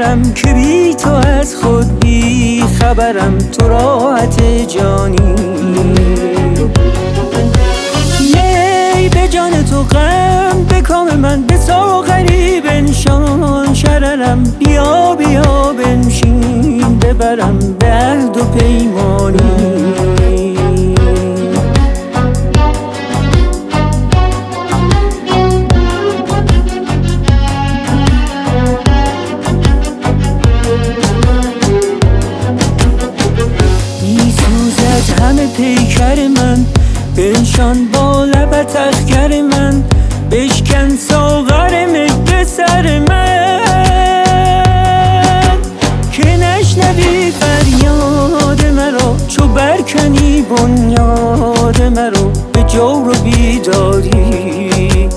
ببرم که بی تو از خود بی خبرم، تو راحت جانی. می به جان تو غم به کام من، به ساغری بنشان شررم، بیا بیا بنشین ببرم به عهد و پیمانی. همه پیکر من بنشان با لبت اخگر من، بشکن ساغر مهد سر من، که نشنوی فریاد مرا چو برکنی بنیاد مرا به جور و بیداری.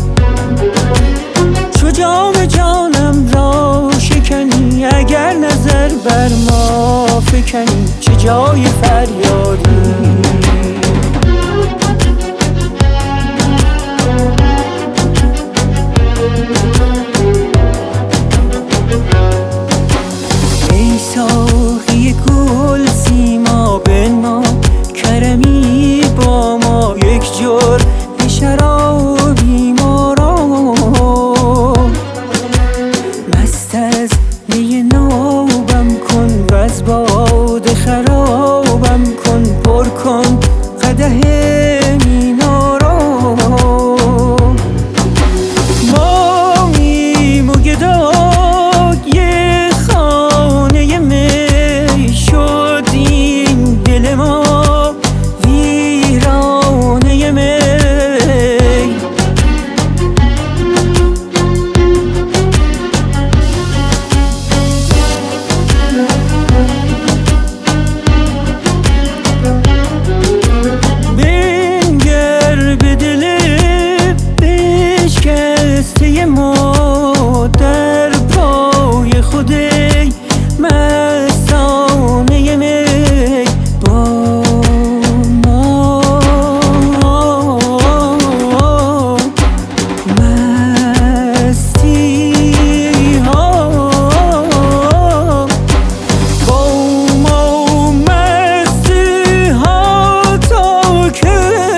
چو جام جانم را شکنی، اگر نظر بر ما فکنی چه جای فریادی. ای ساقی گل سیما بنما، کرمی با ما یک جرعه شرابی ما را، مست از می نابم کن وز باده خرابم کن، پر کن قدح مینا را. ماییم و گدای خانه می شد این دل ما ویرانه می. بنگر به دل بشکسته ما در پای خود مستانه می با ما. مستی ها با ما، مستی ها تا کی؟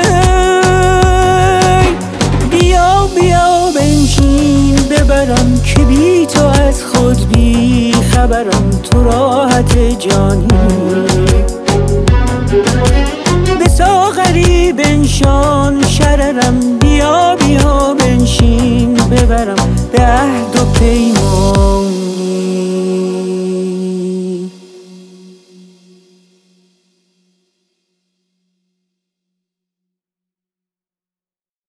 بیا بیا بنشین ببرم که بی تو از خود بی خبرم، تو راحت جانی. به ساغری بنشان شررم، بیا بیا بنشین ببرم به عهد و پیمان.